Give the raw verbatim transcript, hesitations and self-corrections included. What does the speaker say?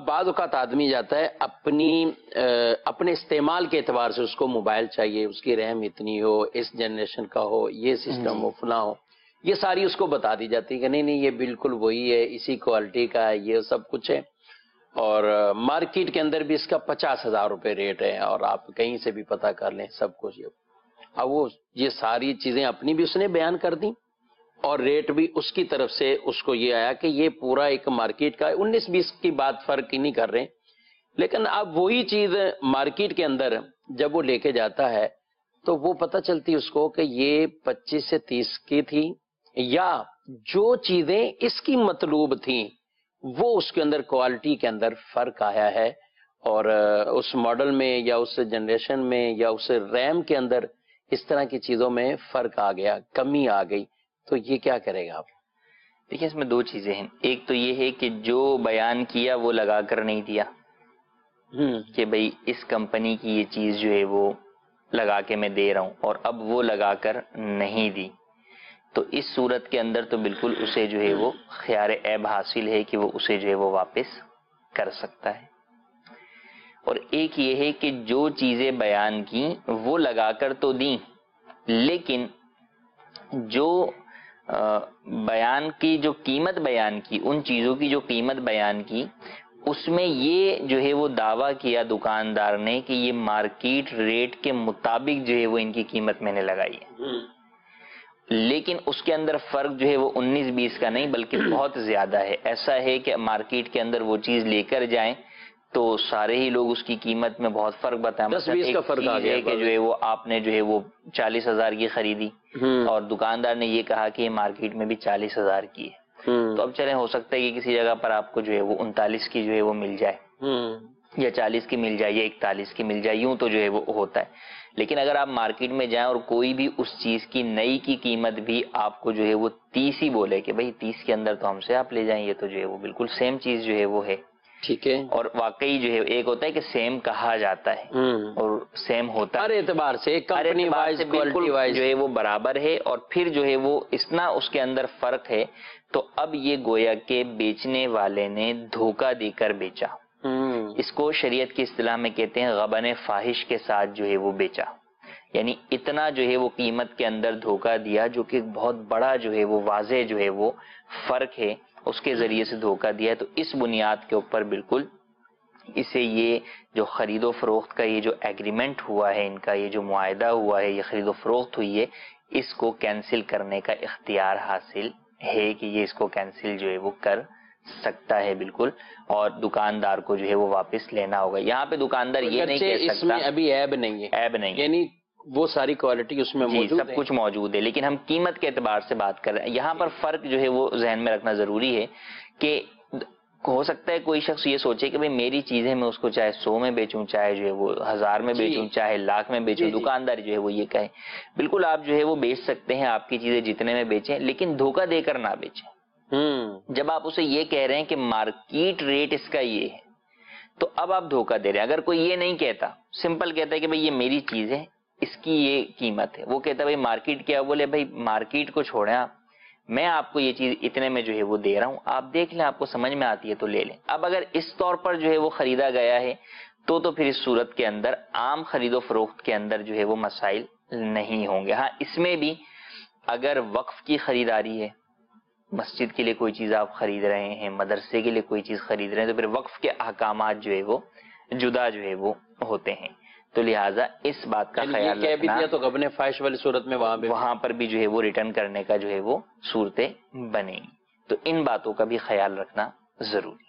بعض اوقات آدمی جاتا ہے اپنی اپنے استعمال کے اعتبار سے، اس کو موبائل چاہیے، اس کی ریم اتنی ہو، اس جنریشن کا ہو، یہ سسٹم ہو، فلاں ہو، یہ ساری اس کو بتا دی جاتی ہے کہ نہیں نہیں یہ بالکل وہی ہے، اسی کوالٹی کا ہے، یہ سب کچھ ہے، اور مارکیٹ کے اندر بھی اس کا پچاس ہزار روپے ریٹ ہے، اور آپ کہیں سے بھی پتہ کر لیں سب کچھ۔ اب وہ یہ ساری چیزیں اپنی بھی اس نے بیان کر دیں، اور ریٹ بھی اس کی طرف سے اس کو یہ آیا کہ یہ پورا ایک مارکیٹ کا انیس بیس کی بات فرق ہی نہیں کر رہے، لیکن اب وہی چیز مارکیٹ کے اندر جب وہ لے کے جاتا ہے تو وہ پتہ چلتی اس کو کہ یہ پچیس سے تیس کی تھی، یا جو چیزیں اس کی مطلوب تھیں وہ اس کے اندر کوالٹی کے اندر فرق آیا ہے، اور اس ماڈل میں یا اس جنریشن میں یا اس ریم کے اندر اس طرح کی چیزوں میں فرق آ گیا، کمی آ گئی، تو یہ کیا کرے گا آپ؟ دیکھیں اس میں دو چیزیں ہیں، ایک تو یہ ہے کہ جو بیان کیا وہ لگا کر نہیں دیا کہ بھئی اس کمپنی کی یہ چیز جو ہے وہ لگا کے میں دے رہا ہوں، اور اب وہ لگا کر نہیں دی، تو اس صورت کے اندر تو بالکل اسے جو ہے وہ خیار عیب حاصل ہے کہ وہ اسے جو ہے وہ واپس کر سکتا ہے۔ اور ایک یہ ہے کہ جو چیزیں بیان کی وہ لگا کر تو دیں، لیکن جو بیان کی جو قیمت بیان کی، ان چیزوں کی جو قیمت بیان کی، اس میں یہ جو ہے وہ دعویٰ کیا دکاندار نے کہ یہ مارکیٹ ریٹ کے مطابق جو ہے وہ ان کی قیمت میں نے لگائی ہے، لیکن اس کے اندر فرق جو ہے وہ انیس بیس کا نہیں بلکہ بہت زیادہ ہے۔ ایسا ہے کہ مارکیٹ کے اندر وہ چیز لے کر جائیں تو سارے ہی لوگ اس کی قیمت میں بہت فرق بتائیں، دس بیس کا فرق آ گیا کہ جو ہے وہ آپ نے جو ہے وہ چالیس ہزار کی خریدی اور دکاندار نے یہ کہا کہ یہ مارکیٹ میں بھی چالیس ہزار کی ہے، تو اب چلیں ہو سکتا ہے کہ کسی جگہ پر آپ کو جو ہے وہ انتالیس کی جو ہے وہ مل جائے، یا چالیس کی مل جائے، یا اکتالیس کی مل جائے، یوں تو جو ہے وہ ہوتا ہے۔ لیکن اگر آپ مارکیٹ میں جائیں اور کوئی بھی اس چیز کی نئی کی قیمت بھی آپ کو جو ہے وہ تیس ہی بولے کہ بھئی تیس کے اندر تو ہم سے آپ لے جائیں، یہ تو جو ہے وہ بالکل سیم چیز جو ہے وہ ہے، ٹھیک ہے، اور واقعی جو ہے ایک ہوتا ہے کہ سیم کہا جاتا ہے اور سیم ہوتا ہے، ہر اعتبار سے کمپنی وائز کوالٹی وائز جو ہے وہ برابر ہے، اور پھر جو ہے وہ اتنا اس کے اندر فرق ہے، تو اب یہ گویا کہ بیچنے والے نے دھوکہ دے کر بیچا، اس کو شریعت کی اصطلاح میں کہتے ہیں غبن فاحش کے ساتھ جو ہے وہ بیچا، یعنی اتنا جو ہے وہ قیمت کے اندر دھوکہ دیا جو کہ بہت بڑا جو ہے وہ واضح جو ہے وہ فرق ہے، اس کے ذریعے سے دھوکہ دیا ہے۔ تو اس بنیاد کے اوپر بالکل اسے یہ جو خرید و فروخت کا یہ جو ایگریمنٹ ہوا ہے، ان کا یہ جو معاہدہ ہوا ہے، یہ خرید و فروخت ہوئی ہے، اس کو کینسل کرنے کا اختیار حاصل ہے کہ یہ اس کو کینسل جو ہے وہ کر سکتا ہے بالکل، اور دکاندار کو جو ہے وہ واپس لینا ہوگا۔ یہاں پہ دکاندار یہ نہیں کہہ سکتا، اس میں ابھی عیب نہیں ہے، عیب نہیں ہے، یعنی وہ ساری کوالٹی اس میں موجود ہے، سب کچھ موجود ہے، لیکن ہم قیمت کے اعتبار سے بات کر رہے ہیں۔ یہاں پر فرق جو ہے وہ ذہن میں رکھنا ضروری ہے کہ ہو سکتا ہے کوئی شخص یہ سوچے کہ بھئی میری چیزیں میں اس کو چاہے سو میں بیچوں، چاہے جو ہے وہ ہزار میں بیچوں، چاہے لاکھ میں بیچوں، دکاندار جو ہے وہ یہ کہے، بالکل آپ جو ہے وہ بیچ سکتے ہیں، آپ کی چیزیں جتنے میں بیچیں، لیکن دھوکہ دے کر نہ بیچیں۔ جب آپ اسے یہ کہہ رہے ہیں کہ مارکیٹ ریٹ اس کا یہ ہے، تو اب آپ دھوکہ دے رہے ہیں۔ اگر کوئی یہ نہیں کہتا، سمپل کہتا ہے کہ بھئی یہ میری چیز ہے، اس کی یہ قیمت ہے، وہ کہتا ہے بھئی مارکیٹ کیا، بولے بھئی مارکیٹ کو چھوڑیں آپ، میں آپ کو یہ چیز اتنے میں جو ہے وہ دے رہا ہوں، آپ دیکھ لیں، آپ کو سمجھ میں آتی ہے تو لے لیں۔ اب اگر اس طور پر جو ہے وہ خریدا گیا ہے تو تو پھر اس صورت کے اندر عام خرید و فروخت کے اندر جو ہے وہ مسائل نہیں ہوں گے۔ ہاں اس میں بھی اگر وقف کی خریداری ہے، مسجد کے لیے کوئی چیز آپ خرید رہے ہیں، مدرسے کے لیے کوئی چیز خرید رہے ہیں، تو پھر وقف کے احکامات جو ہے وہ جدا جو ہے وہ ہوتے ہیں، تو لہٰذا اس بات کا خیال رکھنا تو غبن فاحش والی صورت میں وہاں وہاں پر بھی جو ہے وہ ریٹرن کرنے کا جو ہے وہ صورتیں بنے گی، تو ان باتوں کا بھی خیال رکھنا ضروری ہے۔